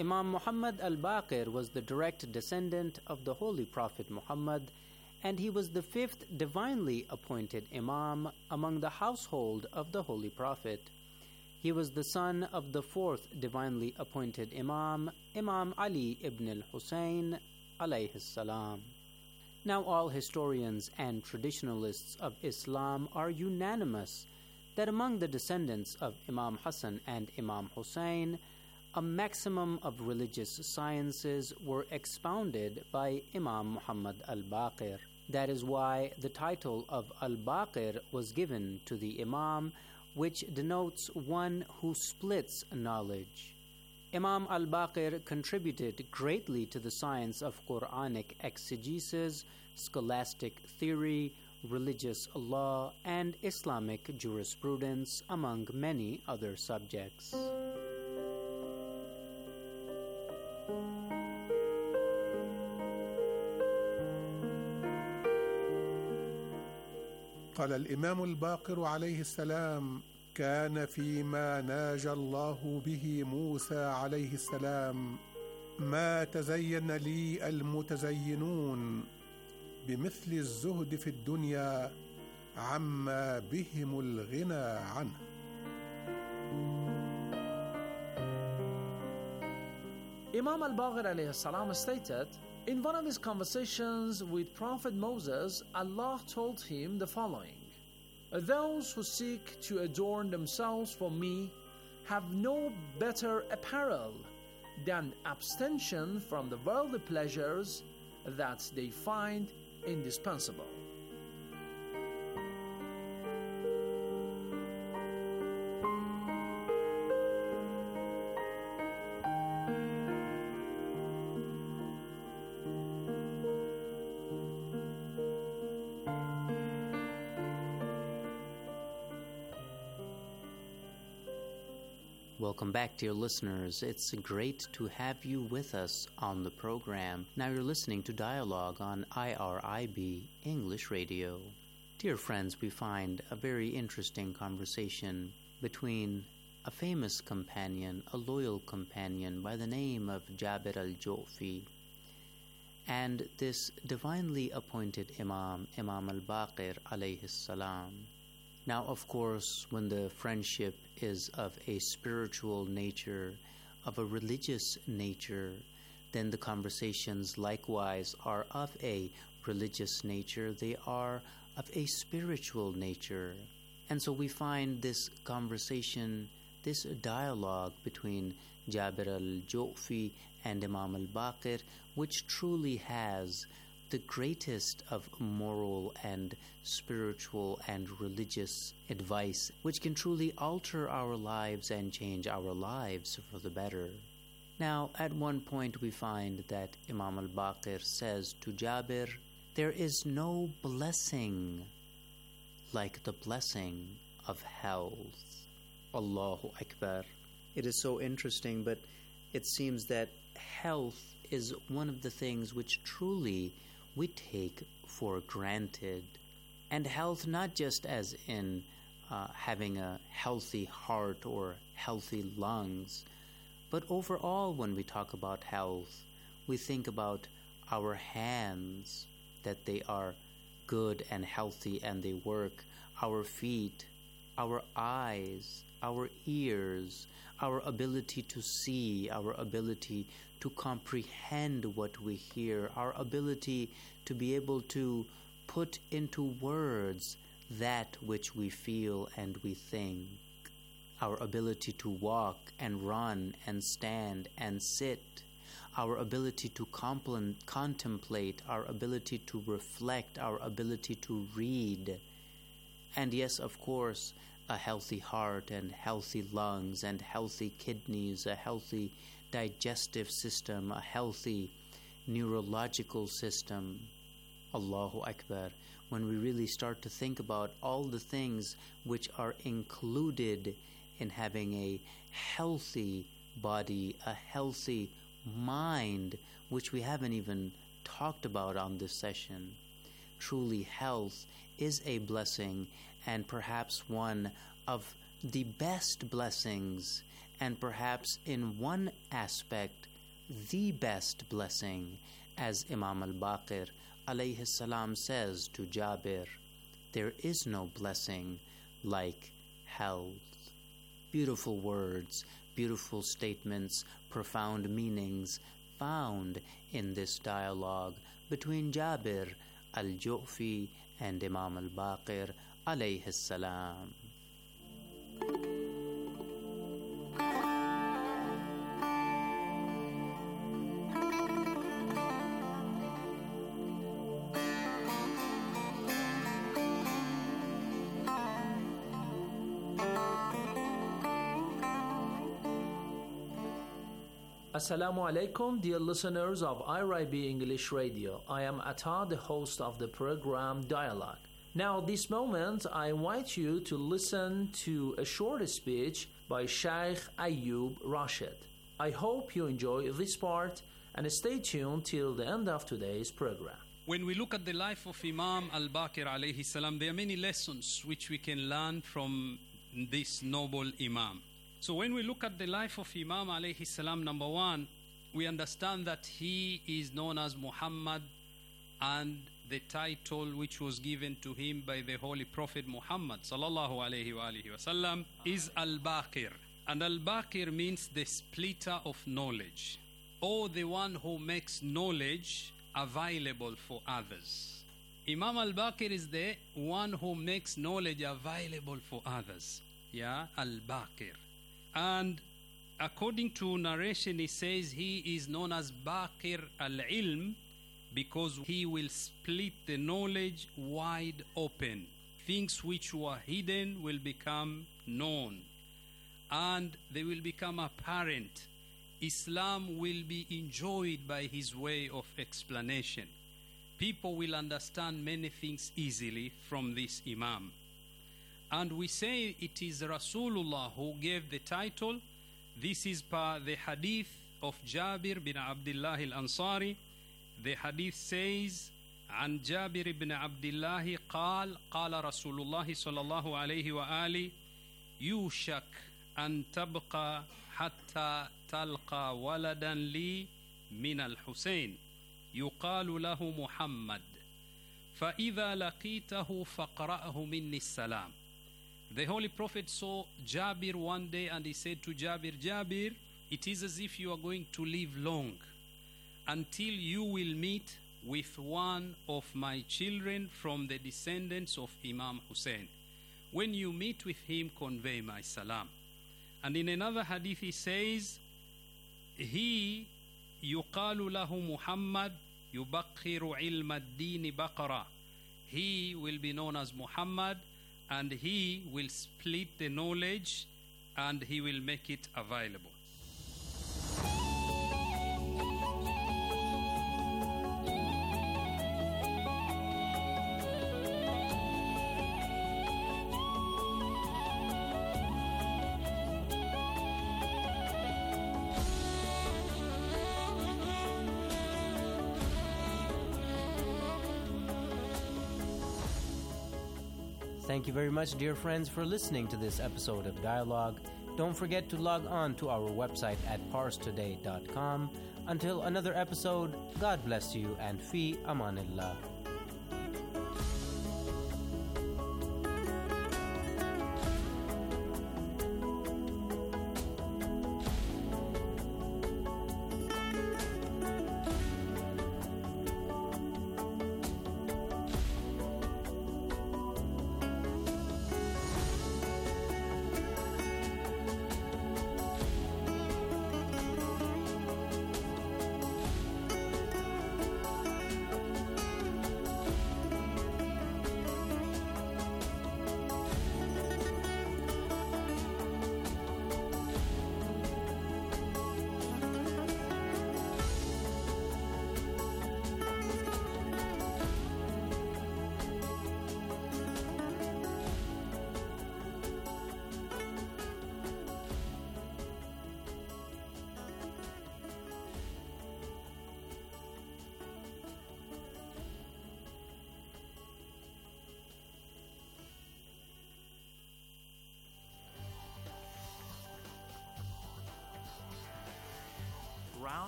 Imam Muhammad al-Baqir was the direct descendant of the Holy Prophet Muhammad, and he was the fifth divinely appointed Imam among the household of the Holy Prophet. He was the son of the fourth divinely appointed Imam, Imam Ali ibn al-Husayn alayhi salam. Now all historians and traditionalists of Islam are unanimous that among the descendants of Imam Hassan and Imam Hussein, a maximum of religious sciences were expounded by Imam Muhammad al-Baqir. That is why the title of al-Baqir was given to the Imam, which denotes one who splits knowledge. Imam al-Baqir contributed greatly to the science of Quranic exegesis, scholastic theory, religious law, and Islamic jurisprudence, among many other subjects. قال الإمام الباقر عليه السلام: كان فيما ناجى الله به موسى عليه السلام ما تزين لي المتزينون بمثل الزهد في الدنيا عما بهم الغنى عنه. Imam al-Baqir alayhi salam stated, in one of his conversations with Prophet Moses, Allah told him the following: those who seek to adorn themselves for me have no better apparel than abstention from the worldly pleasures that they find indispensable. Welcome back, dear listeners. It's great to have you with us on the program. Now you're listening to Dialogue on IRIB English Radio. Dear friends, we find a very interesting conversation between a famous companion, a loyal companion by the name of Jabir al-Ju'fi, and this divinely appointed Imam, Imam al-Baqir alayhi salam. Now, of course, when the friendship is of a spiritual nature, of a religious nature, then the conversations likewise are of a religious nature. They are of a spiritual nature. And so we find this conversation, this dialogue between Jabir al-Ju'fi and Imam al-Baqir, which truly has the greatest of moral and spiritual and religious advice, which can truly alter our lives and change our lives for the better. Now, at one point we find that Imam al-Baqir says to Jabir, there is no blessing like the blessing of health. Allahu Akbar. It is so interesting, but it seems that health is one of the things which truly we take for granted. And health not just as in having a healthy heart or healthy lungs, but overall when we talk about health, we think about our hands, that they are good and healthy and they work, our feet, our eyes, our ears, our ability to see, our ability to comprehend what we hear, our ability to be able to put into words that which we feel and we think, our ability to walk and run and stand and sit, our ability to contemplate, our ability to reflect, our ability to read, and yes, of course, a healthy heart and healthy lungs and healthy kidneys, a healthy digestive system, a healthy neurological system. Allahu Akbar. When we really start to think about all the things which are included in having a healthy body, a healthy mind, which we haven't even talked about on this session. Truly, health is a blessing, and perhaps one of the best blessings, and perhaps in one aspect the best blessing, as Imam al-Baqir alayhi salam says to Jabir, there is no blessing like health. Beautiful words, beautiful statements, profound meanings found in this dialogue between Jabir al-Ju'fi and Imam al-Baqir alayhi salam. Assalamu alaikum, dear listeners of IRIB English Radio. I am Atta, the host of the program Dialogue. Now, this moment, I invite you to listen to a short speech by Sheikh Ayub Rashid. I hope you enjoy this part and stay tuned till the end of today's program. When we look at the life of Imam al-Baqir alayhi salam, there are many lessons which we can learn from this noble Imam. So when we look at the life of Imam alayhi salam, number one, we understand that he is known as Muhammad, and the title which was given to him by the Holy Prophet Muhammad sallallahu alayhi wa alihi wasallam is Al-Baqir. And Al-Baqir means the splitter of knowledge, or the one who makes knowledge available for others. Imam Al-Baqir is the one who makes knowledge available for others. Yeah, Al-Baqir. And according to narration, he says he is known as Baqir al-Ilm because he will split the knowledge wide open. Things which were hidden will become known, and they will become apparent. Islam will be enjoyed by his way of explanation. People will understand many things easily from this Imam. And we say it is Rasulullah who gave the title. This is per the hadith of Jabir bin Abdullah al-Ansari. The hadith says, عن جابر بن عبد الله قال قال رسول الله صلى الله عليه وآله يوشك أن تبقى حتى تلقى ولدا لي من الحسين يقال له محمد فإذا لقيته فقرأه مني السلام. The Holy Prophet saw Jabir one day and he said to Jabir, Jabir, it is as if you are going to live long until you will meet with one of my children from the descendants of Imam Hussein. When you meet with him, convey my salam. And in another hadith he says, he yuqalu lahu Muhammad yubakhiru ilma ad-din baqara. He will be known as Muhammad, and he will split the knowledge and he will make it available. Thank you very much, dear friends, for listening to this episode of Dialogue. Don't forget to log on to our website at parstoday.com. Until another episode, God bless you and fi amanillah.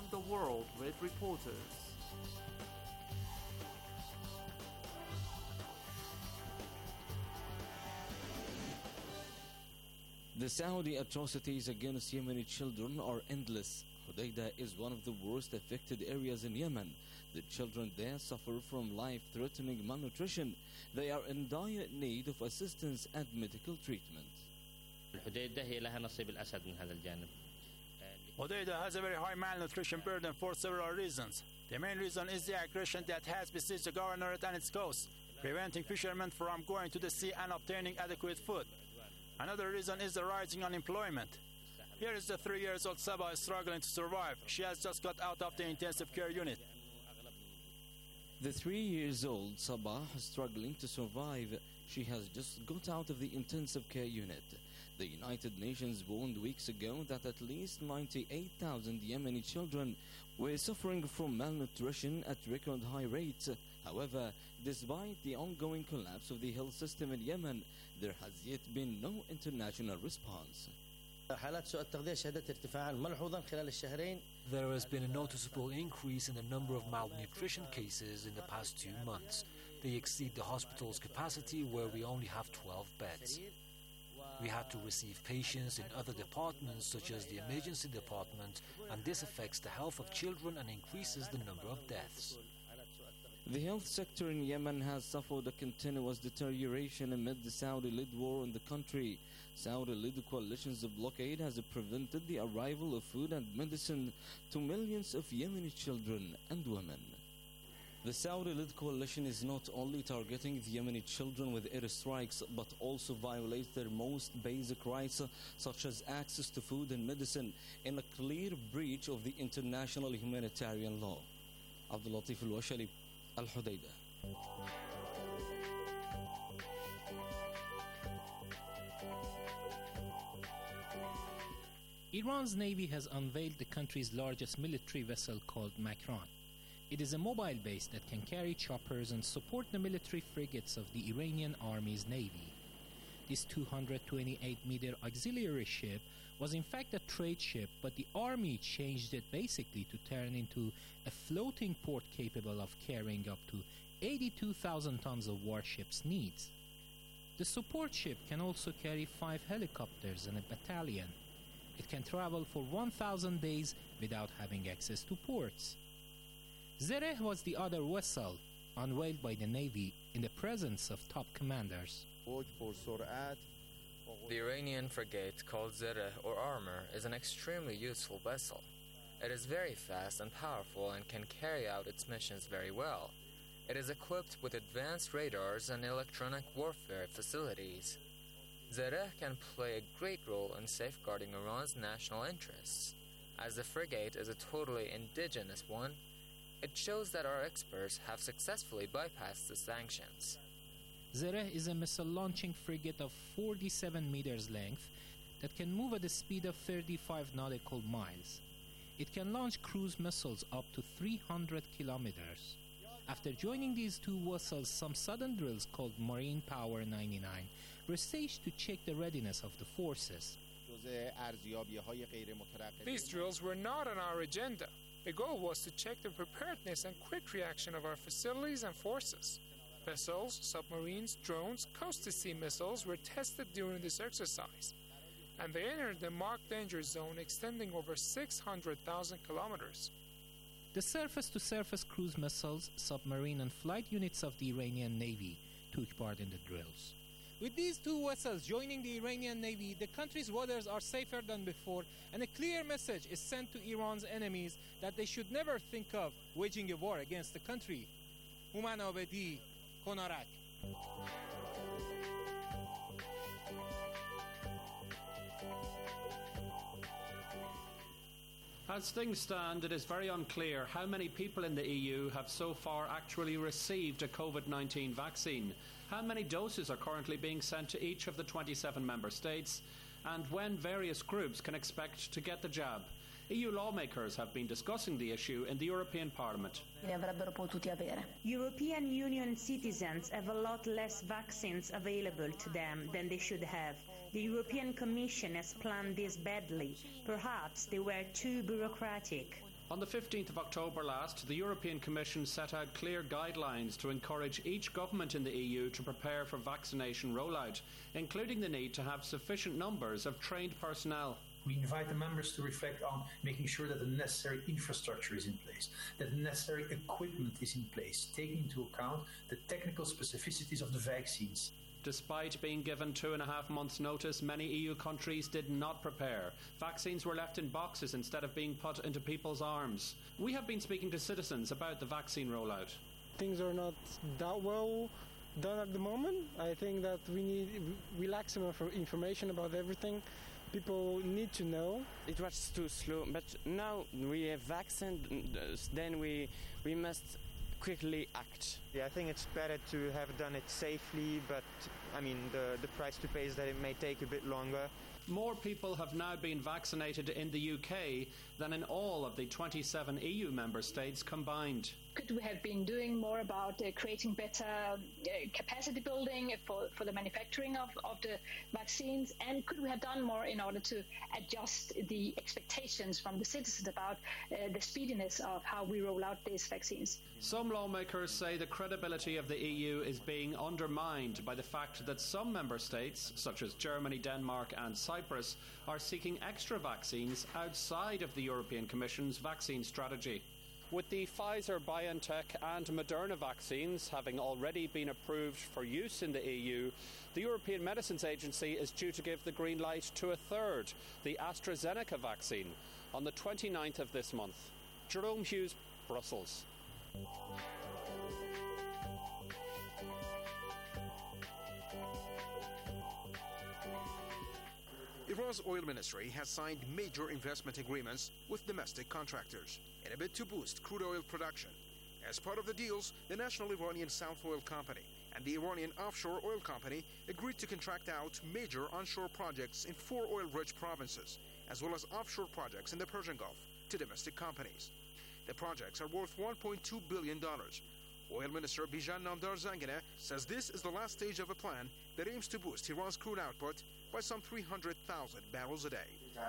around the world with reporters. The Saudi atrocities against Yemeni children are endless. Hodeidah is one of the worst affected areas in Yemen. The children there suffer from life-threatening malnutrition. They are in dire need of assistance and medical treatment. Hodeidah has a very high malnutrition burden for several reasons. The main reason is the aggression that has besieged the governorate and its coast, preventing fishermen from going to the sea and obtaining adequate food. Another reason is the rising unemployment. Here is the 3-year-old Sabah struggling to survive. She has just got out of the intensive care unit. The 3-year-old Sabah is struggling to survive. She has just got out of the intensive care unit. The United Nations warned weeks ago that at least 98,000 Yemeni children were suffering from malnutrition at record high rates. However, despite the ongoing collapse of the health system in Yemen, there has yet been no international response. There has been a noticeable increase in the number of malnutrition cases in the past 2 months. They exceed the hospital's capacity, where we only have 12 beds. We had to receive patients in other departments such as the emergency department, and this affects the health of children and increases the number of deaths. The health sector in Yemen has suffered a continuous deterioration amid the Saudi-led war in the country. Saudi-led coalition's blockade has prevented the arrival of food and medicine to millions of Yemeni children and women. The Saudi-led coalition is not only targeting the Yemeni children with airstrikes, but also violates their most basic rights, such as access to food and medicine, in a clear breach of the international humanitarian law. Abdul Latif Al-Washali, Al-Hodeidah. Iran's Navy has unveiled the country's largest military vessel called Makran. It is a mobile base that can carry choppers and support the military frigates of the Iranian Army's Navy. This 228-meter auxiliary ship was in fact a trade ship, but the Army changed it basically to turn into a floating port capable of carrying up to 82,000 tons of warship's needs. The support ship can also carry 5 helicopters and a battalion. It can travel for 1,000 days without having access to ports. Zereh was the other vessel unveiled by the Navy in the presence of top commanders. The Iranian frigate called Zereh or Armor is an extremely useful vessel. It is very fast and powerful and can carry out its missions very well. It is equipped with advanced radars and electronic warfare facilities. Zereh can play a great role in safeguarding Iran's national interests. As the frigate is a totally indigenous one, it shows that our experts have successfully bypassed the sanctions. Zereh is a missile-launching frigate of 47 meters length that can move at a speed of 35 nautical miles. It can launch cruise missiles up to 300 kilometers. After joining these two vessels, some sudden drills called Marine Power 99 were staged to check the readiness of the forces. These drills were not on our agenda. The goal was to check the preparedness and quick reaction of our facilities and forces. Vessels, submarines, drones, coast-to-sea missiles were tested during this exercise, and they entered the marked danger zone extending over 600,000 kilometers. The surface-to-surface cruise missiles, submarine and flight units of the Iranian Navy took part in the drills. With these two vessels joining the Iranian Navy, the country's waters are safer than before, and a clear message is sent to Iran's enemies that they should never think of waging a war against the country. Human Abedi, Konarak. As things stand, it is very unclear how many people in the EU have so far actually received a COVID-19 vaccine, how many doses are currently being sent to each of the 27 member states, and when various groups can expect to get the jab. EU lawmakers have been discussing the issue in the European Parliament. European Union citizens have a lot less vaccines available to them than they should have. The European Commission has planned this badly. Perhaps they were too bureaucratic. On the 15th of October last, the European Commission set out clear guidelines to encourage each government in the EU to prepare for vaccination rollout, including the need to have sufficient numbers of trained personnel. We invite the members to reflect on making sure that the necessary infrastructure is in place, that the necessary equipment is in place, taking into account the technical specificities of the vaccines. Despite being given 2.5 months' notice, many EU countries did not prepare. Vaccines were left in boxes instead of being put into people's arms. We have been speaking to citizens about the vaccine rollout. Things are not that well done at the moment. I think that we need relax information about everything. People need to know. It was too slow, but now we have vaccine, then we must quickly act. Yeah, I think it's better to have done it safely, but I mean the price to pay is that it may take a bit longer. More people have now been vaccinated in the UK than in all of the 27 EU member states combined. Could we have been doing more about creating better capacity building for the manufacturing of the vaccines? And could we have done more in order to adjust the expectations from the citizens about the speediness of how we roll out these vaccines? Some lawmakers say the credibility of the EU is being undermined by the fact that some member states, such as Germany, Denmark and Cyprus, are seeking extra vaccines outside of the European Commission's vaccine strategy. With the Pfizer-BioNTech and Moderna vaccines having already been approved for use in the EU, the European Medicines Agency is due to give the green light to a third, the AstraZeneca vaccine, on the 29th of this month. Jerome Hughes, Brussels. Iran's oil ministry has signed major investment agreements with domestic contractors in a bid to boost crude oil production. As part of the deals, the National Iranian South Oil Company and the Iranian Offshore Oil Company agreed to contract out major onshore projects in 4 oil-rich provinces, as well as offshore projects in the Persian Gulf, to domestic companies. The projects are worth $1.2 billion. Oil Minister Bijan Namdar Zanganeh says this is the last stage of a plan that aims to boost Iran's crude output by some 300,000 barrels a day.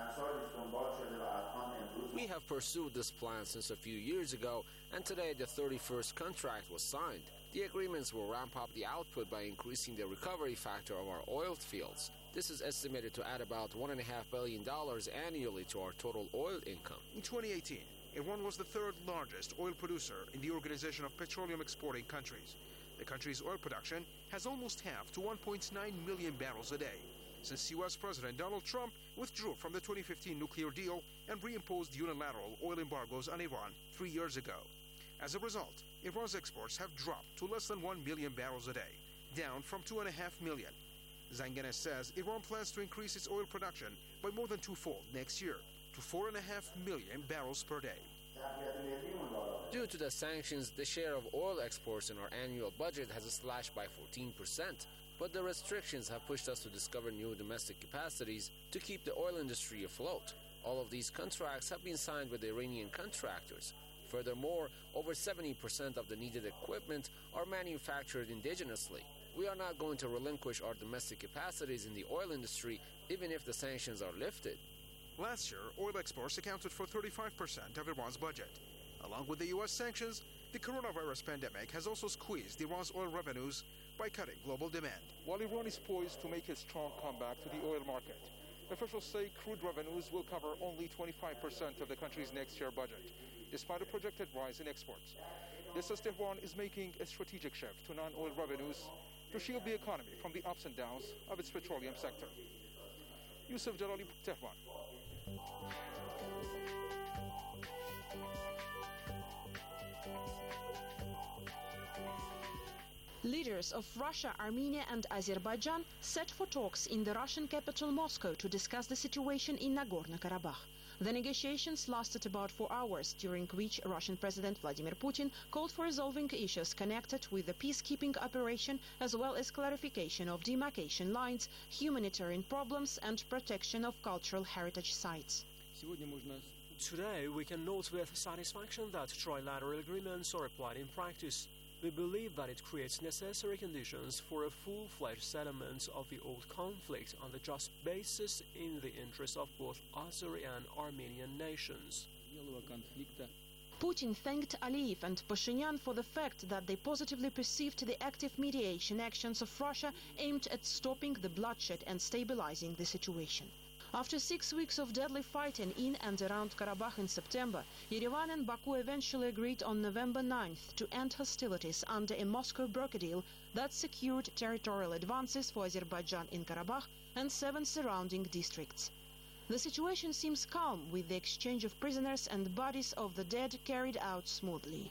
We have pursued this plan since a few years ago, and today the 31st contract was signed. The agreements will ramp up the output by increasing the recovery factor of our oil fields. This is estimated to add about $1.5 billion annually to our total oil income. In 2018, Iran was the 3rd largest oil producer in the Organization of Petroleum Exporting Countries. The country's oil production has almost halved to 1.9 million barrels a day since U.S. President Donald Trump withdrew from the 2015 nuclear deal and reimposed unilateral oil embargoes on Iran 3 years ago. As a result, Iran's exports have dropped to less than 1 million barrels a day, down from 2.5 million. Zanganeh says Iran plans to increase its oil production by more than twofold next year, to 4.5 million barrels per day. Due to the sanctions, the share of oil exports in our annual budget has slashed by 14%, but the restrictions have pushed us to discover new domestic capacities to keep the oil industry afloat. All of these contracts have been signed with Iranian contractors. Furthermore, over 70% of the needed equipment are manufactured indigenously. We are not going to relinquish our domestic capacities in the oil industry, even if the sanctions are lifted. Last year, oil exports accounted for 35% of Iran's budget. Along with the U.S. sanctions, the coronavirus pandemic has also squeezed Iran's oil revenues by cutting global demand. While Iran is poised to make a strong comeback to the oil market, officials say crude revenues will cover only 25% of the country's next year budget, despite a projected rise in exports. This as Tehran is making a strategic shift to non-oil revenues to shield the economy from the ups and downs of its petroleum sector. Yusuf Jalali, Tehran. Leaders of Russia, Armenia and Azerbaijan set for talks in the Russian capital Moscow to discuss the situation in Nagorno-Karabakh. The negotiations lasted about 4 hours, during which Russian President Vladimir Putin called for resolving issues connected with the peacekeeping operation, as well as clarification of demarcation lines, humanitarian problems and protection of cultural heritage sites. Today, we can note with satisfaction that trilateral agreements are applied in practice. We believe that it creates necessary conditions for a full-fledged settlement of the old conflict on the just basis in the interest of both Azeri and Armenian nations. Putin thanked Aliyev and Pashinyan for the fact that they positively perceived the active mediation actions of Russia aimed at stopping the bloodshed and stabilizing the situation. After 6 weeks of deadly fighting in and around Karabakh in September, Yerevan and Baku eventually agreed on November 9th to end hostilities under a Moscow broker deal that secured territorial advances for Azerbaijan in Karabakh and 7 surrounding districts. The situation seems calm, with the exchange of prisoners and bodies of the dead carried out smoothly.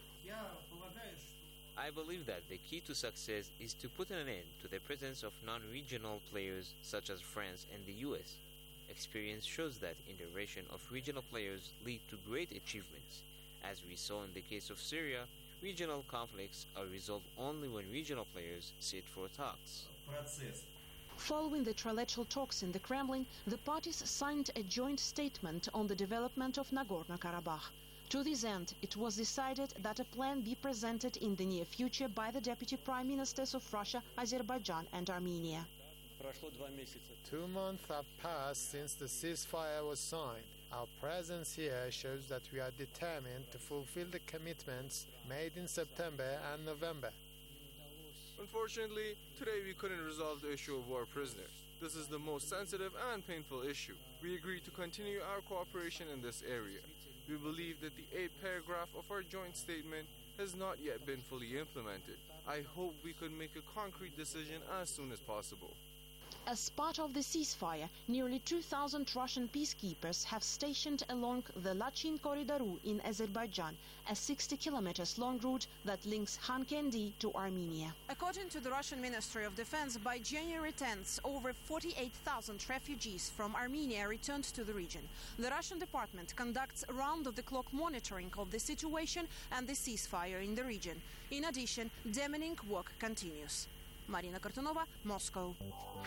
I believe that the key to success is to put an end to the presence of non-regional players such as France and the US. Experience shows that integration of regional players lead to great achievements. As we saw in the case of Syria, regional conflicts are resolved only when regional players sit for talks. Following the trilateral talks in the Kremlin, the parties signed a joint statement on the development of Nagorno-Karabakh. To this end, it was decided that a plan be presented in the near future by the Deputy Prime Ministers of Russia, Azerbaijan and Armenia. 2 months have passed since the ceasefire was signed. Our presence here shows that we are determined to fulfill the commitments made in September and November. Unfortunately, today we couldn't resolve the issue of war prisoners. This is the most sensitive and painful issue. We agreed to continue our cooperation in this area. We believe that the 8th paragraph of our joint statement has not yet been fully implemented. I hope we could make a concrete decision as soon as possible. As part of the ceasefire, nearly 2,000 Russian peacekeepers have stationed along the Lachin Koridoru in Azerbaijan, a 60 kilometers long route that links Khankendi to Armenia. According to the Russian Ministry of Defense, by January 10th, over 48,000 refugees from Armenia returned to the region. The Russian department conducts round-of-the-clock monitoring of the situation and the ceasefire in the region. In addition, demining work continues. Marina Kartunova, Moscow.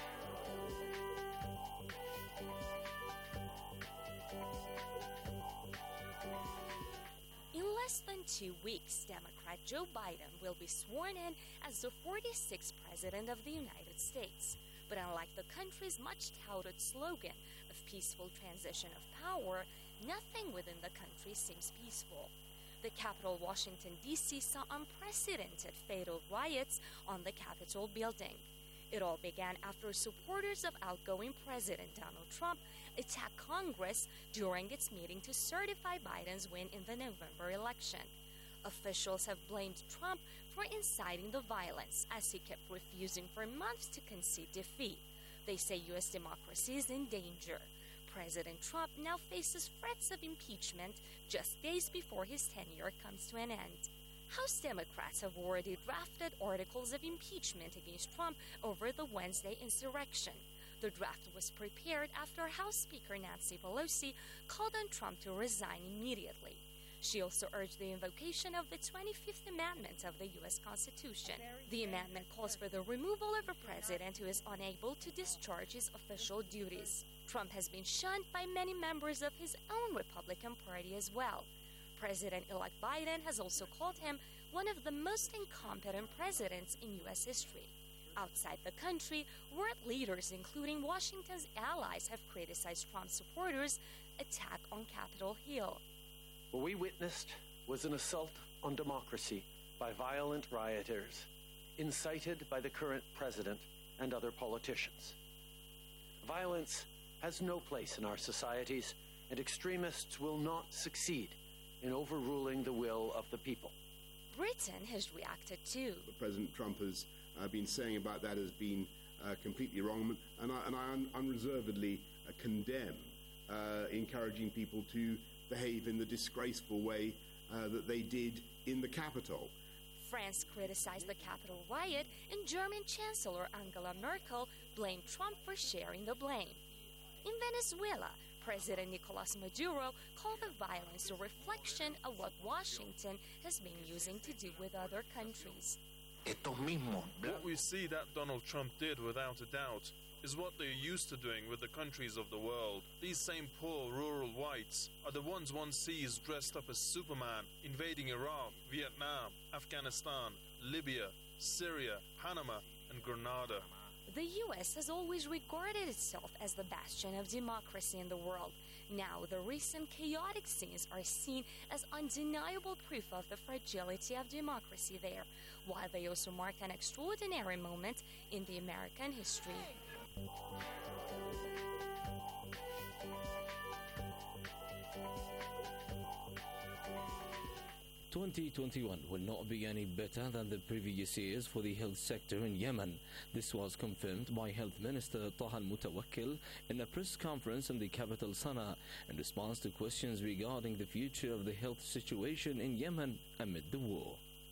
In less than 2 weeks, Democrat Joe Biden will be sworn in as the 46th President of the United States. But unlike the country's much-touted slogan of peaceful transition of power, nothing within the country seems peaceful. The capital, Washington, D.C., saw unprecedented fatal riots on the Capitol building. It all began after supporters of outgoing President Donald Trump attacked Congress during its meeting to certify Biden's win in the November election. Officials have blamed Trump for inciting the violence, as he kept refusing for months to concede defeat. They say U.S. democracy is in danger. President Trump now faces threats of impeachment just days before his tenure comes to an end. House Democrats have already drafted articles of impeachment against Trump over the Wednesday insurrection. The draft was prepared after House Speaker Nancy Pelosi called on Trump to resign immediately. She also urged the invocation of the 25th Amendment of the U.S. Constitution. The amendment calls for the removal of a president who is unable to discharge his official duties. Trump has been shunned by many members of his own Republican Party as well. President-elect Biden has also called him one of the most incompetent presidents in U.S. history. Outside the country, world leaders, including Washington's allies, have criticized Trump's supporters' attack on Capitol Hill. What we witnessed was an assault on democracy by violent rioters, incited by the current president and other politicians. Violence has no place in our societies, and extremists will not succeed in overruling the will of the people. Britain has reacted too. What President Trump has been saying about that has been completely wrong, and I unreservedly condemn encouraging people to behave in the disgraceful way that they did in the Capitol. France criticized the Capitol riot, and German Chancellor Angela Merkel blamed Trump for sharing the blame. In Venezuela, President Nicolas Maduro called the violence a reflection of what Washington has been using to do with other countries. What we see that Donald Trump did, without a doubt, is what they're used to doing with the countries of the world. These same poor rural whites are the ones one sees dressed up as Superman, invading Iraq, Vietnam, Afghanistan, Libya, Syria, Panama, and Grenada. The U.S. has always regarded itself as the bastion of democracy in the world. Now, the recent chaotic scenes are seen as undeniable proof of the fragility of democracy there, while they also mark an extraordinary moment in the American history. 2021 will not be any better than the previous years for the health sector in Yemen. This was confirmed by Health Minister Taha Al-Mutawakkil in a press conference in the capital Sana'a in response to questions regarding the future of the health situation in Yemen amid the war.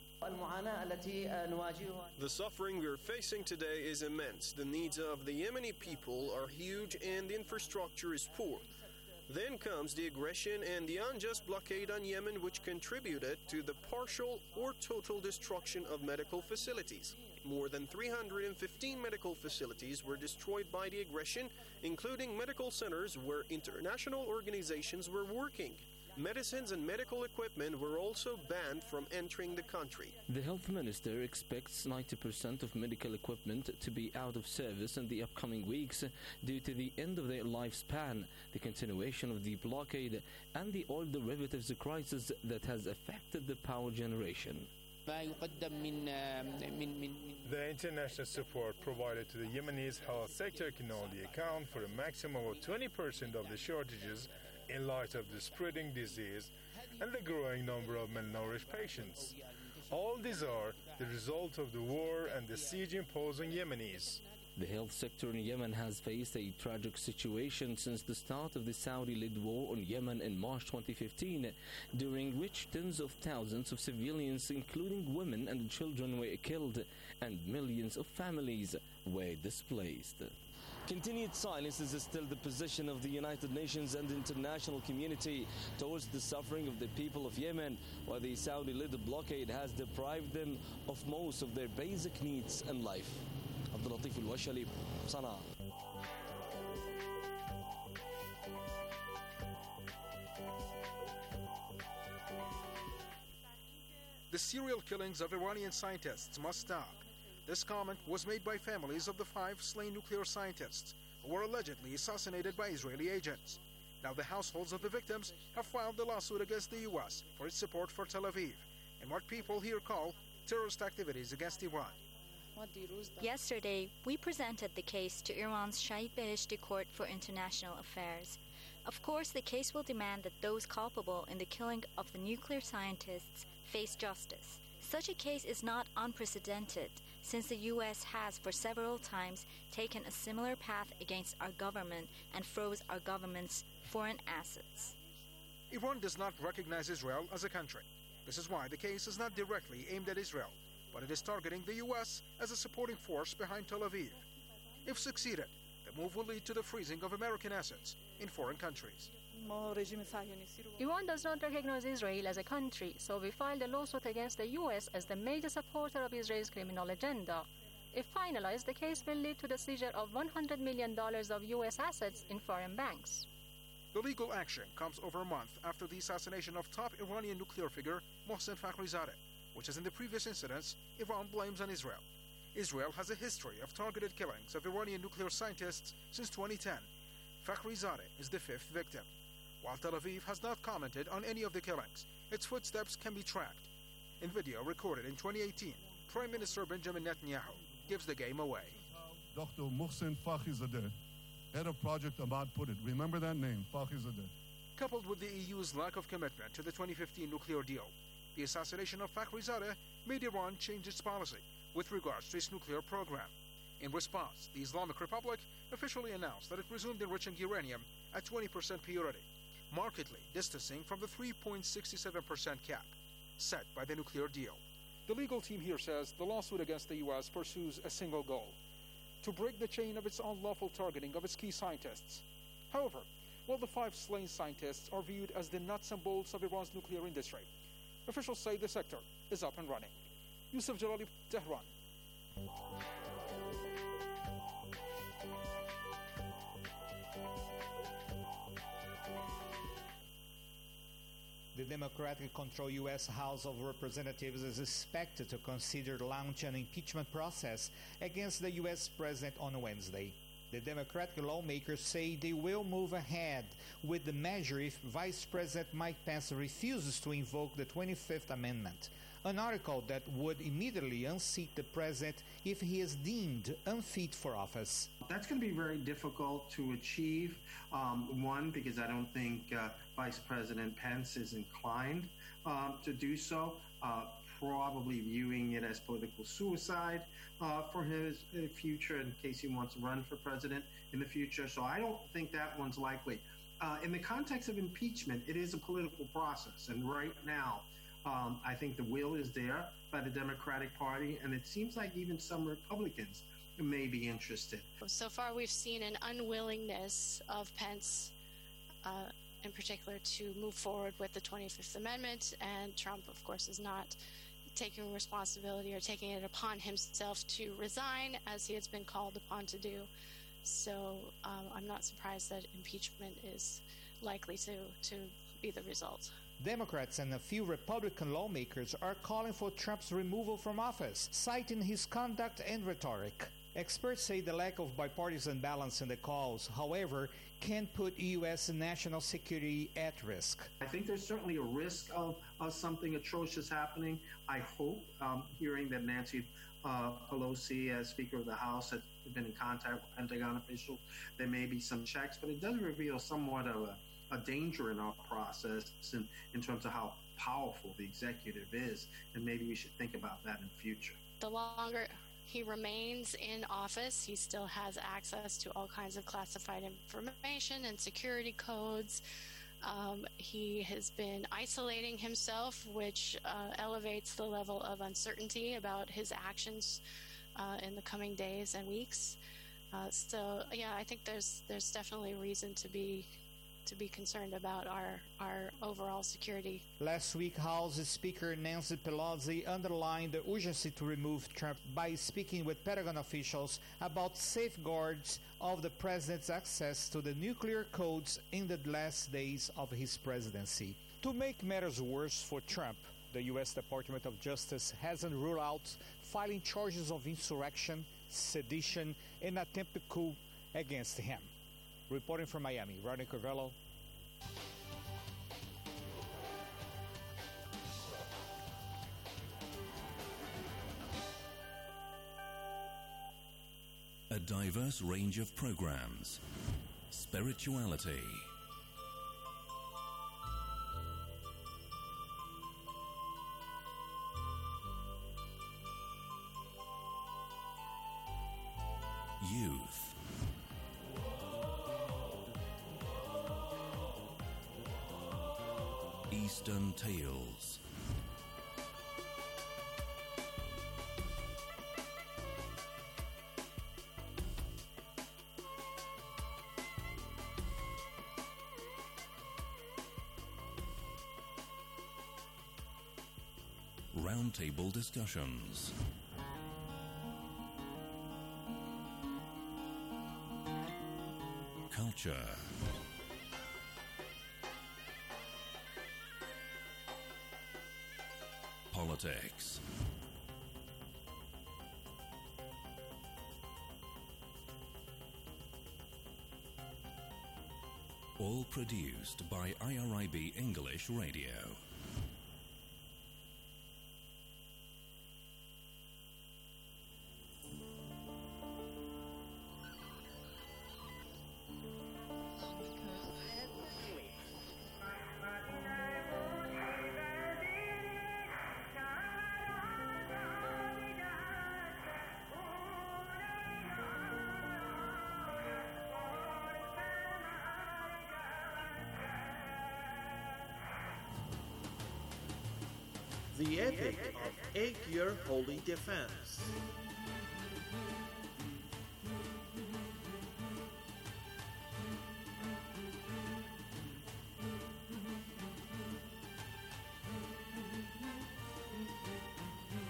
The suffering we are facing today is immense. The needs of the Yemeni people are huge and the infrastructure is poor. Then comes the aggression and the unjust blockade on Yemen, which contributed to the partial or total destruction of medical facilities. More than 315 medical facilities were destroyed by the aggression, including medical centers where international organizations were working. Medicines and medical equipment were also banned from entering the country. The health minister expects 90% of medical equipment to be out of service in the upcoming weeks due to the end of their lifespan, the continuation of the blockade, and the oil derivatives crisis that has affected the power generation. The international support provided to the Yemenis health sector can only account for a maximum of 20% of the shortages in light of the spreading disease and the growing number of malnourished patients. All these are the result of the war and the siege imposed on Yemenis. The health sector in Yemen has faced a tragic situation since the start of the Saudi-led war on Yemen in March 2015, during which tens of thousands of civilians, including women and children, were killed and millions of families were displaced. Continued silence is still the position of the United Nations and the international community towards the suffering of the people of Yemen, while the Saudi-led blockade has deprived them of most of their basic needs in life. Abdul Latif Al-Washali, Sana'a. The serial killings of Iranian scientists must stop. This comment was made by families of the 5 slain nuclear scientists who were allegedly assassinated by Israeli agents. Now the households of the victims have filed a lawsuit against the U.S. for its support for Tel Aviv and what people here call terrorist activities against Iran. Yesterday, we presented the case to Iran's Shahid Beheshti Court for International Affairs. Of course, the case will demand that those culpable in the killing of the nuclear scientists face justice. Such a case is not unprecedented, since the U.S. has for several times taken a similar path against our government and froze our government's foreign assets. Iran does not recognize Israel as a country. This is why the case is not directly aimed at Israel, but it is targeting the U.S. as a supporting force behind Tel Aviv. If succeeded, the move will lead to the freezing of American assets in foreign countries. Iran does not recognize Israel as a country, so we filed a lawsuit against the U.S. as the major supporter of Israel's criminal agenda. If finalized, the case will lead to the seizure of $100 million of U.S. assets in foreign banks. The legal action comes over a month after the assassination of top Iranian nuclear figure Mohsen Fakhrizadeh, which, as in the previous incidents, Iran blames on Israel. Israel has a history of targeted killings of Iranian nuclear scientists since 2010. Fakhrizadeh is the 5th victim. While Tel Aviv has not commented on any of the killings, its footsteps can be tracked. In video recorded in 2018, Prime Minister Benjamin Netanyahu gives the game away. Dr. Mohsen Fakhrizadeh, head of Project Ahmad put it. Remember that name, Fakhrizadeh. Coupled with the EU's lack of commitment to the 2015 nuclear deal, the assassination of Fakhrizadeh made Iran change its policy with regards to its nuclear program. In response, the Islamic Republic officially announced that it resumed enriching uranium at 20% purity, markedly distancing from the 3.67% cap set by the nuclear deal. The legal team here says the lawsuit against the U.S. pursues a single goal: to break the chain of its unlawful targeting of its key scientists. However, while the 5 slain scientists are viewed as the nuts and bolts of Iran's nuclear industry, officials say the sector is up and running. Yusuf Jalali, Tehran. The Democratic-controlled U.S. House of Representatives is expected to consider launching an impeachment process against the U.S. president on Wednesday. The Democratic lawmakers say they will move ahead with the measure if Vice President Mike Pence refuses to invoke the 25th Amendment, an article that would immediately unseat the president if he is deemed unfit for office. That's going to be very difficult to achieve. One, because I don't think Vice President Pence is inclined to do so, probably viewing it as political suicide for his future in case he wants to run for president in the future. So I don't think that one's likely. In the context of impeachment, it is a political process. And right now, I think the will is there by the Democratic Party, and it seems like even some Republicans may be interested. So far, we've seen an unwillingness of Pence, in particular, to move forward with the 25th Amendment, and Trump, of course, is not taking responsibility or taking it upon himself to resign, as he has been called upon to do. So I'm not surprised that impeachment is likely to be the result. Democrats and a few Republican lawmakers are calling for Trump's removal from office, citing his conduct and rhetoric. Experts say the lack of bipartisan balance in the calls, however, can put U.S. national security at risk. I think there's certainly a risk of something atrocious happening. I hope, hearing that Nancy Pelosi, as Speaker of the House, has been in contact with Pentagon officials, there may be some checks, but it does reveal somewhat of a danger in our process in terms of how powerful the executive is, and maybe we should think about that in the future. The longer he remains in office, he still has access to all kinds of classified information and security codes. He has been isolating himself, which elevates the level of uncertainty about his actions in the coming days and weeks. So, yeah, I think there's definitely reason to be concerned about our overall security. Last week, House Speaker Nancy Pelosi underlined the urgency to remove Trump by speaking with Pentagon officials about safeguards of the president's access to the nuclear codes in the last days of his presidency. To make matters worse for Trump, the U.S. Department of Justice hasn't ruled out filing charges of insurrection, sedition, and attempted coup against him. Reporting from Miami, Rodney Corvello. A diverse range of programs, spirituality, youth, Eastern Tales, roundtable discussions, culture, politics, all produced by IRIB English Radio. The epic of 8-year holy defense.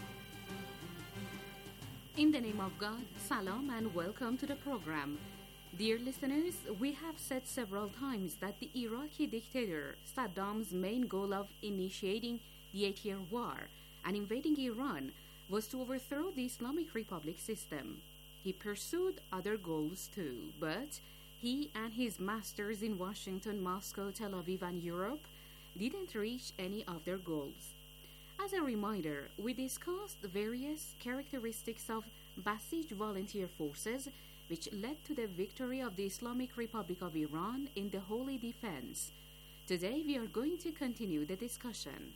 In the name of God, salam and welcome to the program. Dear listeners, we have said several times that the Iraqi dictator Saddam's main goal of initiating the 8-year war and invading Iran was to overthrow the Islamic Republic system. He pursued other goals too, but he and his masters in Washington, Moscow, Tel Aviv, and Europe didn't reach any of their goals. As a reminder, we discussed various characteristics of Basij volunteer forces which led to the victory of the Islamic Republic of Iran in the Holy Defense. Today we are going to continue the discussion.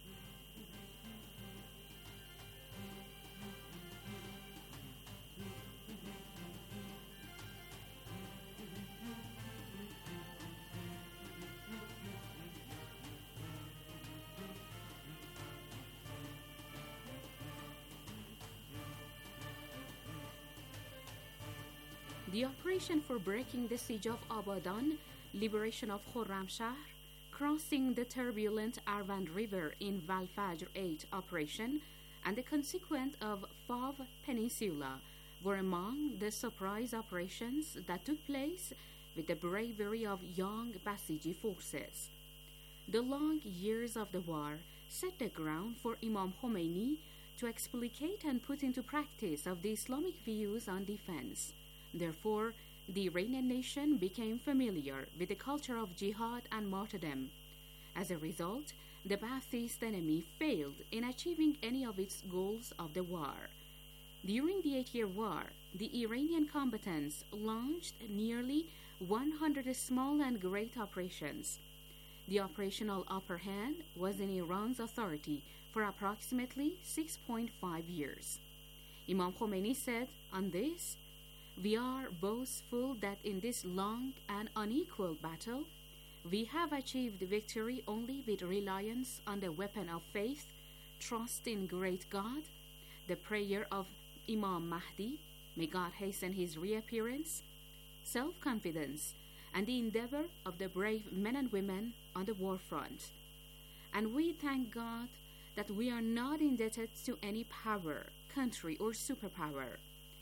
The operation for breaking the siege of Abadan, liberation of Khorramshahr, crossing the turbulent Arvand River in Valfajr 8 operation, and the consequent of Fav Peninsula were among the surprise operations that took place with the bravery of young Basiji forces. The long years of the war set the ground for Imam Khomeini to explicate and put into practice of the Islamic views on defense. Therefore, the Iranian nation became familiar with the culture of jihad and martyrdom. As a result, the Ba'athist enemy failed in achieving any of its goals of the war. During the 8-year war, the Iranian combatants launched nearly 100 small and great operations. The operational upper hand was in Iran's authority for approximately 6.5 years. Imam Khomeini said on this, "We are boastful that in this long and unequal battle, we have achieved victory only with reliance on the weapon of faith, trust in great God, the prayer of Imam Mahdi, may God hasten his reappearance, self-confidence, and the endeavor of the brave men and women on the war front. And we thank God that we are not indebted to any power, country, or superpower.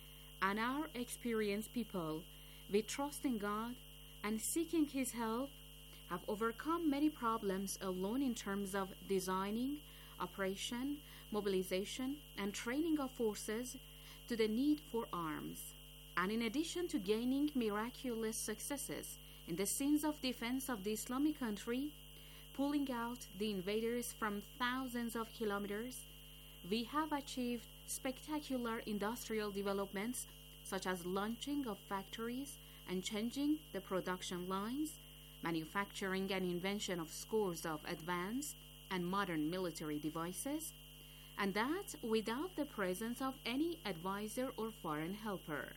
And our experienced people, with trust in God and seeking His help, have overcome many problems alone in terms of designing, operation, mobilization, and training of forces to the need for arms. And in addition to gaining miraculous successes in the scenes of defense of the Islamic country, pulling out the invaders from thousands of kilometers, we have achieved spectacular industrial developments such as launching of factories and changing the production lines, manufacturing and invention of scores of advanced and modern military devices, and that without the presence of any advisor or foreign helper.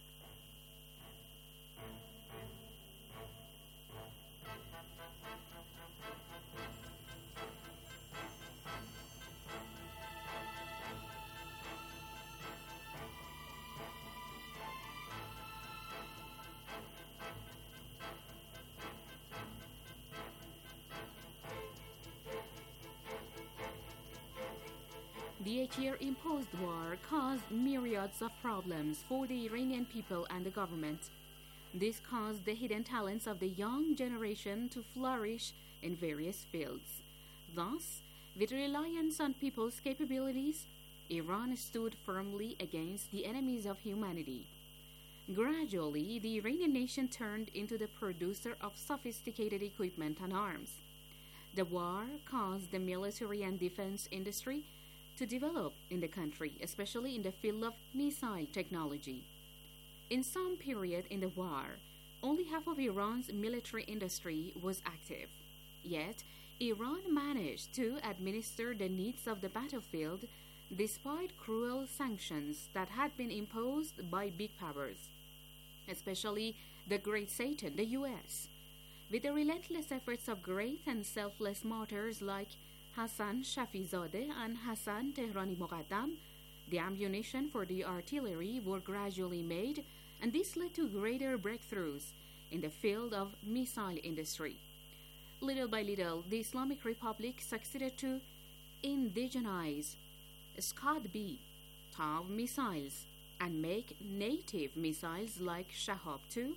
The 8-year imposed war caused myriads of problems for the Iranian people and the government. This caused the hidden talents of the young generation to flourish in various fields. Thus, with reliance on people's capabilities, Iran stood firmly against the enemies of humanity. Gradually, the Iranian nation turned into the producer of sophisticated equipment and arms. The war caused the military and defense industry to develop in the country, especially in the field of missile technology. In some period in the war, only half of Iran's military industry was active. Yet, Iran managed to administer the needs of the battlefield despite cruel sanctions that had been imposed by big powers, especially the Great Satan, the US. With the relentless efforts of great and selfless martyrs like Hassan Shafizadeh and Hassan Tehrani Muqaddam, the ammunition for the artillery were gradually made, and this led to greater breakthroughs in the field of missile industry. Little by little, the Islamic Republic succeeded to indigenize Scud-B, Tav missiles, and make native missiles like Shahab-2,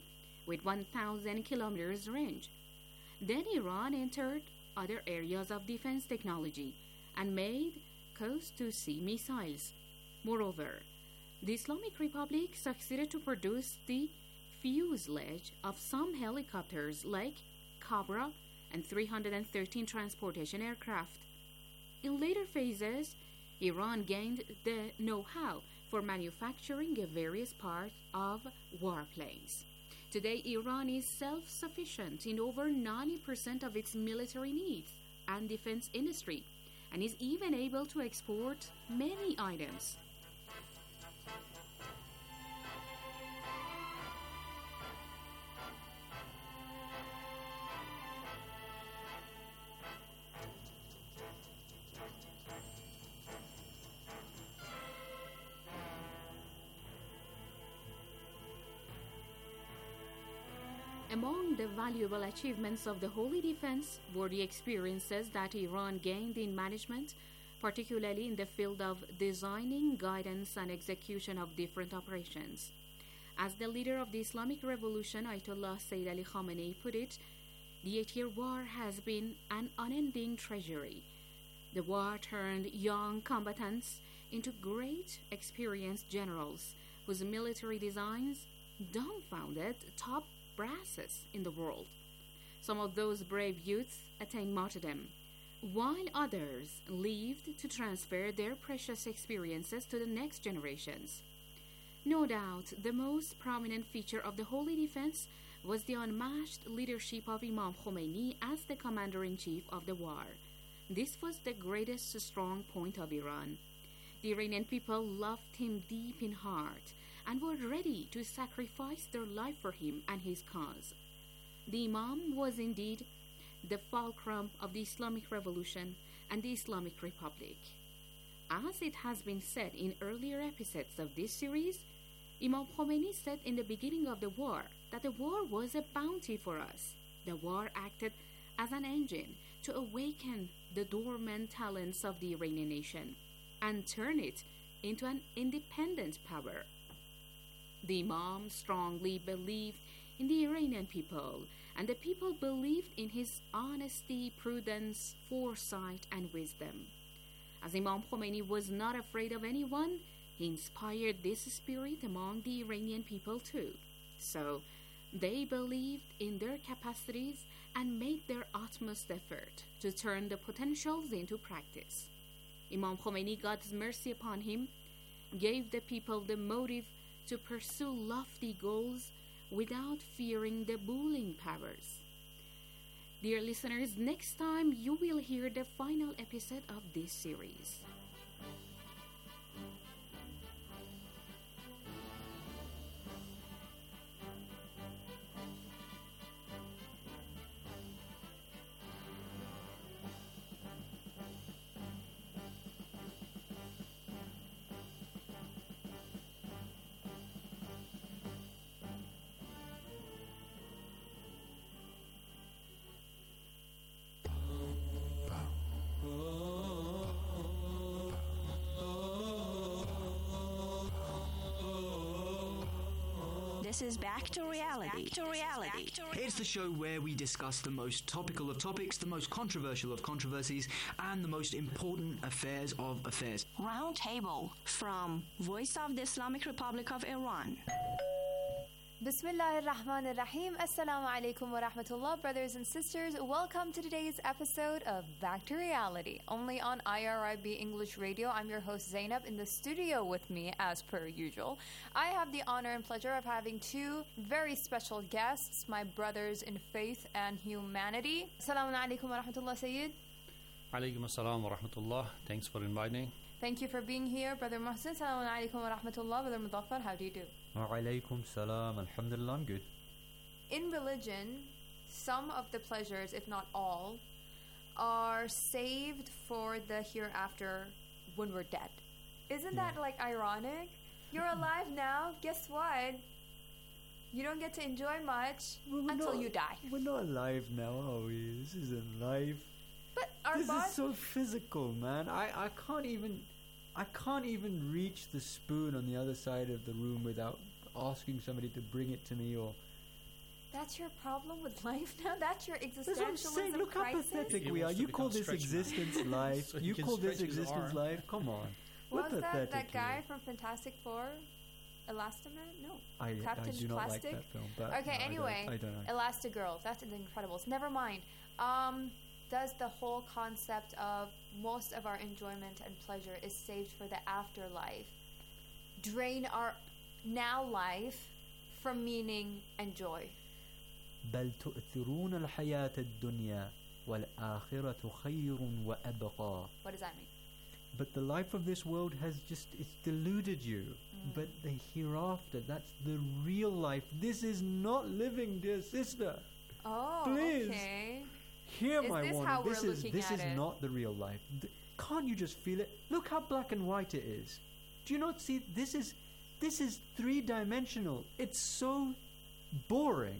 with 1,000 kilometers range. Then Iran entered other areas of defense technology and made coast-to-sea missiles. Moreover, the Islamic Republic succeeded to produce the fuselage of some helicopters like Cobra and 313 transportation aircraft. In later phases, Iran gained the know-how for manufacturing various parts of warplanes. Today, Iran is self-sufficient in over 90% of its military needs and defense industry, and is even able to export many items. Among the valuable achievements of the Holy Defense were the experiences that Iran gained in management, particularly in the field of designing, guidance, and execution of different operations. As the leader of the Islamic Revolution, Ayatollah Sayyid Ali Khamenei, put it, the 8-year war has been an unending treasury. The war turned young combatants into great experienced generals whose military designs dumbfounded top brasses in the world. Some of those brave youths attained martyrdom, while others lived to transfer their precious experiences to the next generations. No doubt, the most prominent feature of the Holy Defense was the unmatched leadership of Imam Khomeini as the commander-in-chief of the war. This was the greatest strong point of Iran. The Iranian people loved him deep in heart and were ready to sacrifice their life for him and his cause. The Imam was indeed the fulcrum of the Islamic Revolution and the Islamic Republic. As it has been said in earlier episodes of this series, Imam Khomeini said in the beginning of the war that the war was a bounty for us. The war acted as an engine to awaken the dormant talents of the Iranian nation and turn it into an independent power. The Imam strongly believed in the Iranian people, and the people believed in his honesty, prudence, foresight, and wisdom. As Imam Khomeini was not afraid of anyone, he inspired this spirit among the Iranian people too. So, they believed in their capacities and made their utmost effort to turn the potentials into practice. Imam Khomeini, God's mercy upon him, gave the people the motive to pursue lofty goals without fearing the bullying powers. Dear listeners, next time you will hear the final episode of this series. This is Back to Reality. It's the show where we discuss the most topical of topics, the most controversial of controversies, and the most important affairs of affairs. Roundtable from Voice of the Islamic Republic of Iran. Bismillah ar-Rahman ar-Rahim. Assalamu alaikum wa rahmatullah, brothers and sisters. Welcome to today's episode of Back to Reality, only on IRIB English Radio. I'm your host Zainab. In the studio with me, as per usual, I have the honor and pleasure of having two very special guests, my brothers in faith and humanity. Assalamu alaikum wa rahmatullah, Sayyid. Alaikum assalam wa rahmatullah. Thanks for inviting. Thank you for being here, Brother Mohsin. Assalamu alaikum wa rahmatullah. Brother Mudaffar, how do you do? Wa alaikum salam. Alhamdulillah, I'm good. In religion, some of the pleasures, if not all, are saved for the hereafter when we're dead. Isn't that like ironic? You're alive now, guess what? You don't get to enjoy much until you die. We're not alive now, are we? This isn't life. But our This is so physical, man. I can't even reach the spoon on the other side of the room without asking somebody to bring it to me, or That's your problem with life now? That's your That's what I'm saying. existentialism Look how crisis? pathetic He we are. wants to You call become this Stretch Man. existence life. So he You can call this stretch his existence arm. life. Come on. We're What was that pathetic guy here. from Fantastic Four? Elastoman? No. I Captain do not like Plastic? that film. But Okay, no, I don't- anyway, I don't know. Elastigirl. That's in The Incredibles. Never mind. Does the whole concept of most of our enjoyment and pleasure is saved for the afterlife drain our now life from meaning and joy? بل تؤثرون الحياة الدنيا والآخرة خير وأبقى. What does that mean? But the life of this world has it's deluded you. But the hereafter, that's the real life. This is not living, dear sister. Oh, Please. okay. Hear Is my this warning. how we're This is looking at it? not the real life. Can't you just feel it? Look how black and white it is. Do you not see? This is three-dimensional. It's so boring.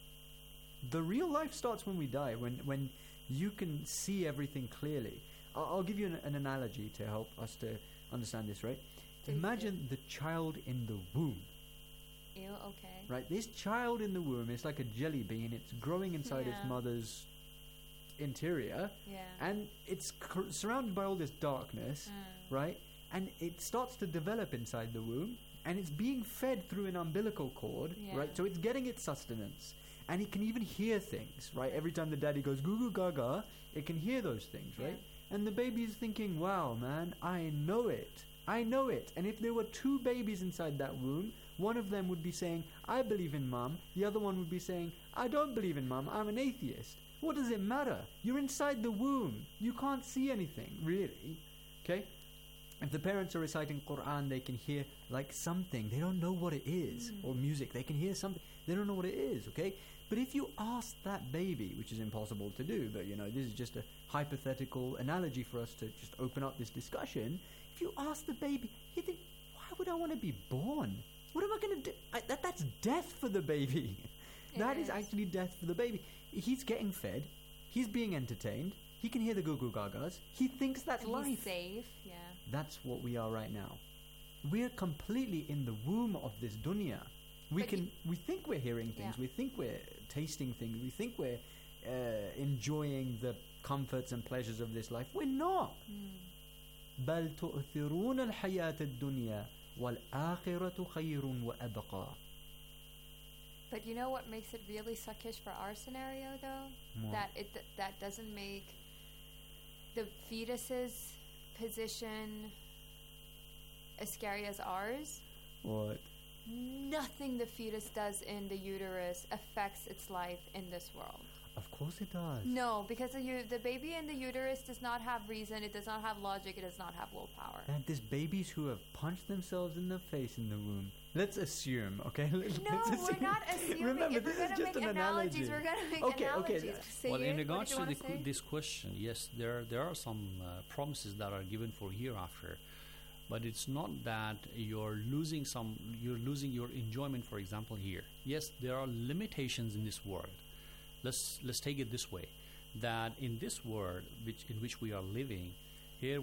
The real life starts when we die, when you can see everything clearly. I'll give you an analogy to help us to understand this, right? Imagine the child in the womb. Ew, okay. Right, this child in the womb is like a jelly bean. It's growing inside its Yeah. mother's interior, Yeah. and it's surrounded by all this darkness, right? And it starts to develop inside the womb, and it's being fed through an umbilical cord, Yeah. right? So it's getting its sustenance, and it can even hear things, right? Every time the daddy goes goo goo gaga, it can hear those things, right? And the baby is thinking, "Wow, man, I know it. I know it." And if there were two babies inside that womb, one of them would be saying, "I believe in mum." The other one would be saying, "I don't believe in mum. I'm an atheist." What does it matter? You're inside the womb. You can't see anything, really. Okay? If the parents are reciting Quran, they can hear like something. They don't know what it is. Or music. They can hear something. They don't know what it is, okay? But if you ask that baby, which is impossible to do, but this is just a hypothetical analogy for us to just open up this discussion. If you ask the baby, you think, why would I want to be born? What am I going to do? That's death for the baby. That is actually death for the baby. He's getting fed. He's being entertained. He can hear the goo goo gagas. He thinks that's And life. he's safe, yeah. That's what we are right now. We're completely in the womb of this dunya. We think we're hearing things. Yeah. We think we're tasting things. We think we're enjoying the comforts and pleasures of this life. We're not. بل تؤثرون الحياة الدنيا والآخرة خير وأبقى. But you know what makes it really suckish for our scenario, though? What? That doesn't make the fetus's position as scary as ours. What? Nothing the fetus does in the uterus affects its life in this world. Of course it does. No, because the baby in the uterus does not have reason, it does not have logic, it does not have willpower. And there's babies who have punched themselves in the face in the womb. Let's assume, okay? Let's We're not assuming. Remember, If this we're is going to just make an analogies, analogy. we're going to make Okay. analogies. Say Well, it. in What regards did you to wanna say? this question, yes, there are some promises that are given for hereafter, but it's not that you're losing your enjoyment. For example, here, yes, there are limitations in this world. Let's take it this way, that in this world in which we are living, here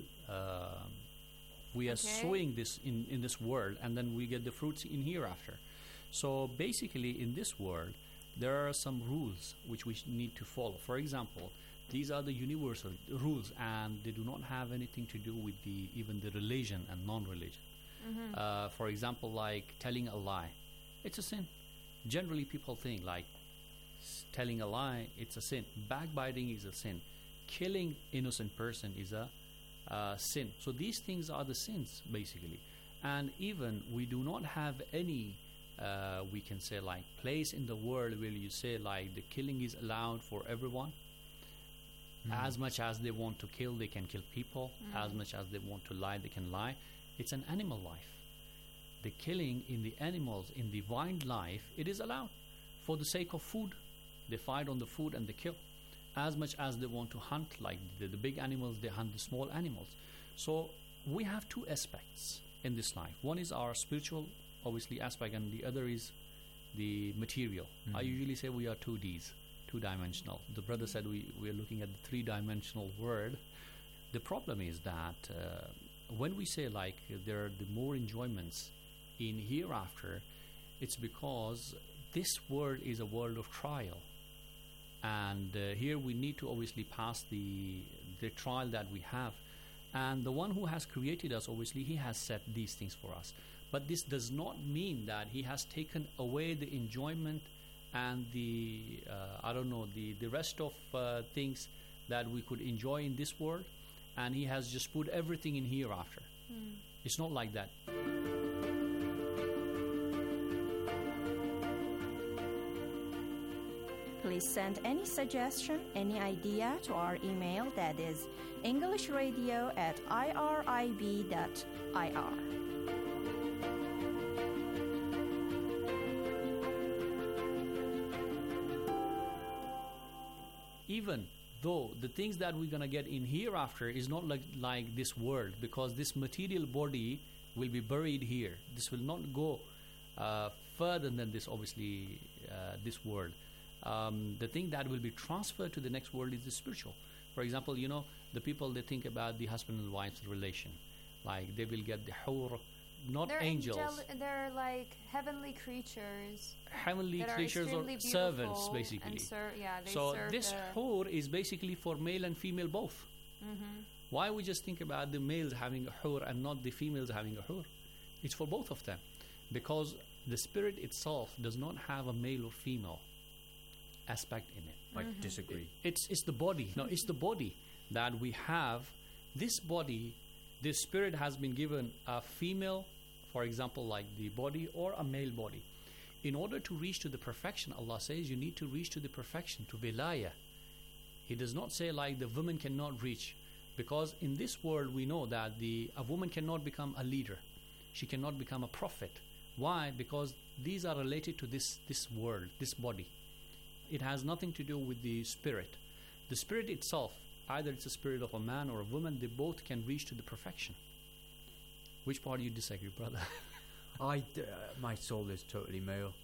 we are sowing this in this world, and then we get the fruits in hereafter. So basically, in this world, there are some rules which we need to follow. For example, these are the universal rules, and they do not have anything to do with even the religion and non-religion. For example, like telling a lie, it's a sin. Generally, people think like telling a lie, it's a sin. Backbiting is a sin. Killing innocent person is a sin. So these things are the sins, basically. And even we do not have any, we can say, like place in the world where you say like the killing is allowed for everyone. As much as they want to kill, they can kill people. As much as they want to lie, they can lie. It's an animal life. The killing in the animals, in the wildlife, it is allowed for the sake of food. They fight on the food and they kill. As much as they want to hunt, like the big animals, they hunt the small animals. So we have two aspects in this life. One is our spiritual, obviously, aspect, and the other is the material. I usually say we are 2Ds, two-dimensional. The brother said we are looking at the three-dimensional world. The problem is that when we say like there are the more enjoyments in hereafter, it's because this world is a world of trial, and here we need to obviously pass the trial that we have. And the one who has created us, obviously, he has set these things for us. But this does not mean that he has taken away the enjoyment and the rest of things that we could enjoy in this world, and he has just put everything in hereafter. It's not like that. Please send any suggestion, any idea to our email, that is englishradio@irib.ir. Even though the things that we're going to get in hereafter is not like this world, because this material body will be buried here. This will not go further than this, obviously, this world. The thing that will be transferred to the next world is the spiritual. For example, the people, they think about the husband and wife's relation. Like, they will get the hur, not they're angels. They're like heavenly creatures. Heavenly creatures or servants, basically. So this hur is basically for male and female both. Why we just think about the males having a hur and not the females having a hur? It's for both of them. Because the spirit itself does not have a male or female aspect in it. I disagree. It's the body. No, it's the body that we have. This body, this spirit has been given a female, for example, like the body, or a male body. In order to reach to the perfection, Allah says you need to reach to the perfection, to Bilaya. He does not say like the woman cannot reach, because in this world we know that a woman cannot become a leader. She cannot become a prophet. Why? Because these are related to this world, this body. It has nothing to do with the spirit. The spirit itself, either it's a spirit of a man or a woman, they both can reach to the perfection. Which part do you disagree, brother? My soul is totally male.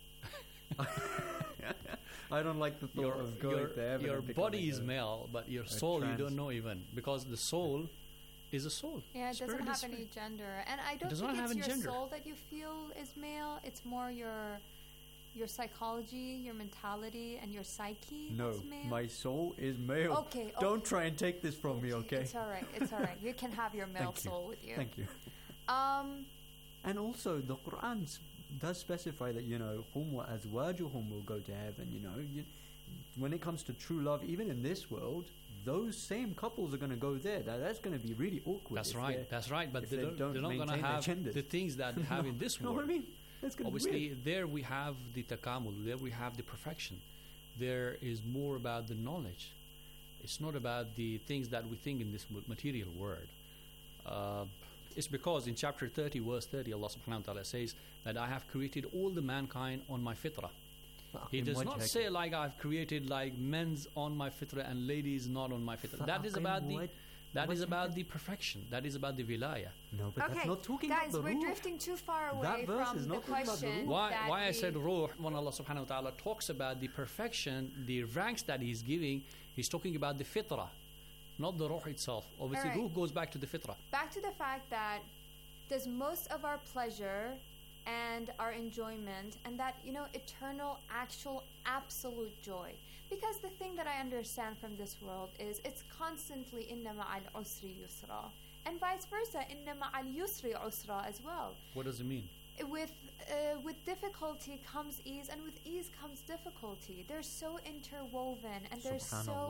I don't like the thought of going there. Your body is male, but your soul you don't know even, because the soul is a soul. Yeah, it doesn't have any gender, and I don't think it's your soul that you feel is male. It's more your psychology, your mentality, and your psyche. No, is male. My soul is male. Okay. Don't try and take this from me, okay? It's all right. It's all right. You can have your male soul with you. Thank you. And also, the Quran does specify that, hum wa azwajuhum will go to heaven, when it comes to true love, even in this world, those same couples are going to go there. That's going to be really awkward. That's right. But they're not going to have the things that they have in this world. You know what I mean? Obviously, there we have the takamul, there we have the perfection. There is more about the knowledge. It's not about the things that we think in this material world. It's because in chapter 30, verse 30, Allah subhanahu wa ta'ala says that I have created all the mankind on my fitrah. He does not say like I've created like men's on my fitrah and ladies not on my fitrah. That is about the perfection. That is about the wilaya. No, but that's not talking guys, about the we're ruh. drifting too far away That verse from is the not talking about the question. ruh. Why I said ruh, when Allah subhanahu wa ta'ala talks about the perfection, the ranks that He's giving, He's talking about the fitrah, not the ruh itself. Obviously, ruh goes back to the fitrah. Back to the fact that does most of our pleasure and our enjoyment and that, eternal, actual, absolute joy. Because the thing that I understand from this world is it's constantly inna ma'al usri yusra. And vice versa, inna ma'al yusri usra as well. What does it mean? With difficulty comes ease, and with ease comes difficulty. They're so interwoven, and they're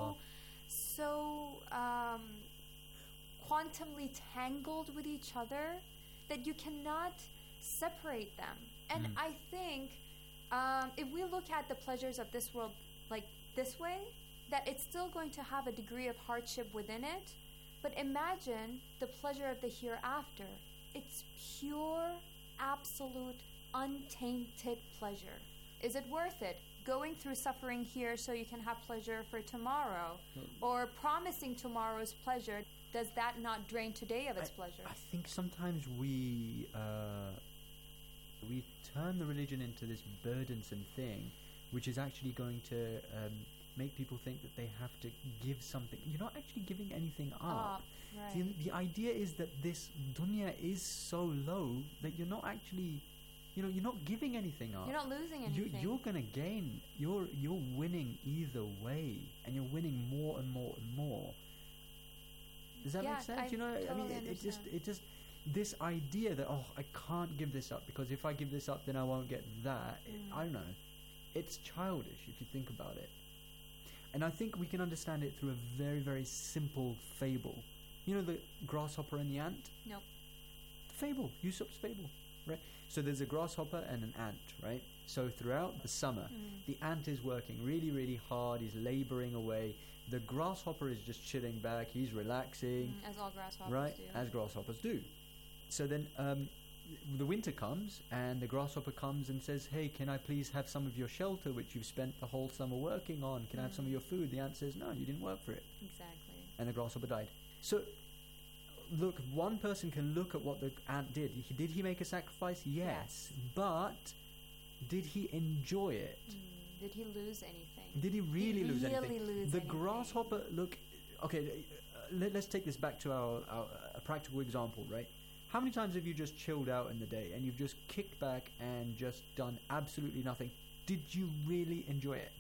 so quantumly tangled with each other that you cannot separate them. And I think if we look at the pleasures of this world like this way, that it's still going to have a degree of hardship within it. But imagine the pleasure of the hereafter. It's pure, absolute, untainted pleasure. Is it worth it? Going through suffering here so you can have pleasure for tomorrow, or promising tomorrow's pleasure, does that not drain today of its pleasure? I think sometimes we turn the religion into this burdensome thing, which is actually going to make people think that they have to give something. You're not actually giving anything up. Right. The idea is that this dunya is so low that you're not actually, you're not giving anything up. You're not losing anything. You're going to gain. You're winning either way, and you're winning more and more and more. Does that make sense? It just this idea that I can't give this up because if I give this up, then I won't get that. I don't know. It's childish if you think about it. And I think we can understand it through a very, very simple fable. You know the grasshopper and the ant? Nope. The fable, Aesop's fable, right? So there's a grasshopper and an ant, right? So throughout the summer, the ant is working really, really hard. He's laboring away. The grasshopper is just chilling back. He's relaxing. As all grasshoppers right? do. As grasshoppers do. So then the winter comes and the grasshopper comes and says, hey, can I please have some of your shelter which you've spent the whole summer working on? Can I have some of your food? The ant says, no, you didn't work for it. Exactly. And the grasshopper died. So look, one person can look at what the ant did. Did he make a sacrifice? Yes. But did he enjoy it? Did he lose anything? Did he really lose anything? The anything? grasshopper, look, okay, let's take this back to our a practical example, right? How many times have you just chilled out in the day and you've just kicked back and just done absolutely nothing? Did you really enjoy it?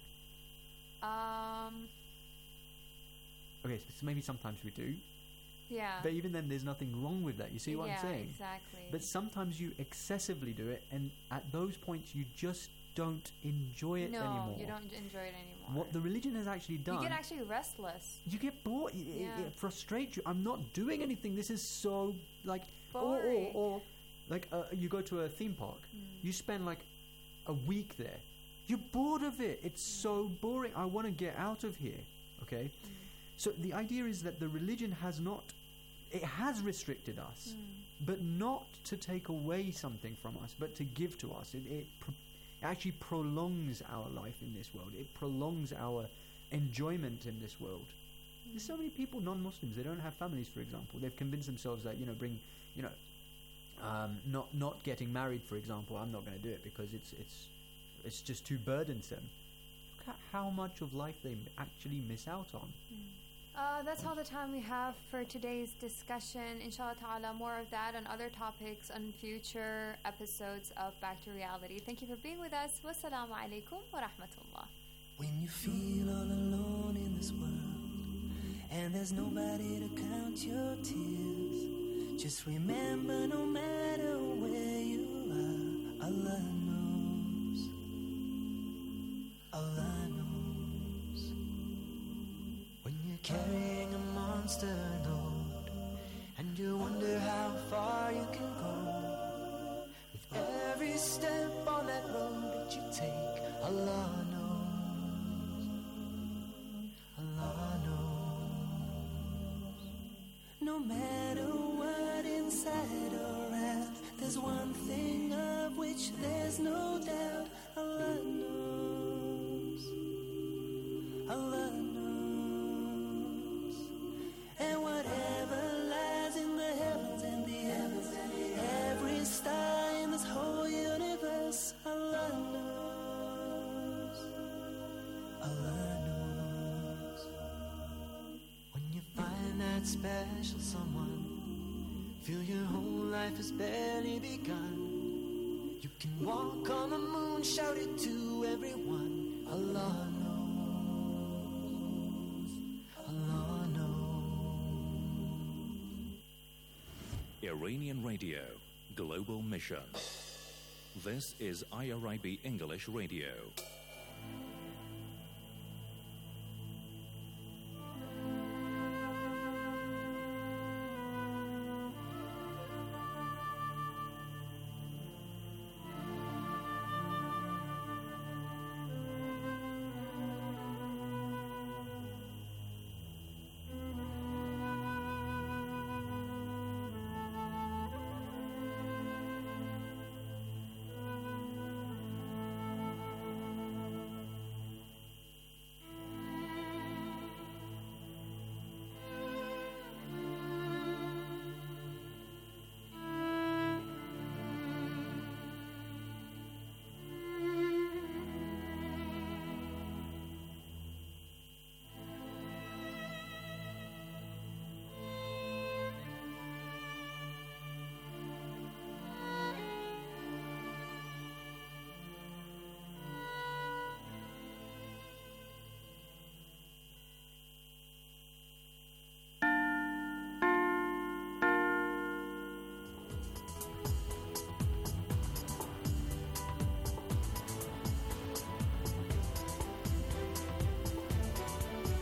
Okay, so maybe sometimes we do. Yeah. But even then, there's nothing wrong with that. You see what I'm saying? Exactly. But sometimes you excessively do it, and at those points, you just don't enjoy it anymore. No, you don't enjoy it anymore. What the religion has actually done... You get actually restless. You get bored. It frustrates you. I'm not doing anything. This is so, like... Boring. Or like, you go to a theme park. You spend, like, a week there. You're bored of it. It's so boring. I want to get out of here. Okay? So the idea is that the religion has not... It has restricted us, but not to take away something from us, but to give to us. It actually prolongs our life in this world. It prolongs our enjoyment in this world. There's so many people, non-Muslims, they don't have families, for example. They've convinced themselves that, not getting married, for example, I'm not going to do it because it's just too burdensome. Look at how much of life they actually miss out on. That's all the time we have for today's discussion. Inshallah ta'ala, more of that and other topics on future episodes of Back to Reality. Thank you for being with us. Wassalamu alaikum wa rahmatullah. When you feel all alone in this world and there's nobody to count your tears, just remember no matter where you are, Allah knows. Allah knows. Carrying a monster load, and you wonder how far you can go. With every step on that road that you take, Allah knows. Allah knows. No matter what inside or out, there's one thing of which there's no doubt. Allah knows. Allah knows. And whatever lies in the heavens and the heavens, every star in this whole universe, Allah knows. Allah knows. When you find that special someone, feel your whole life has barely begun. You can walk on the moon, shout it to everyone. Allah knows. Allah knows. Iranian Radio, Global Mission. This is IRIB English Radio.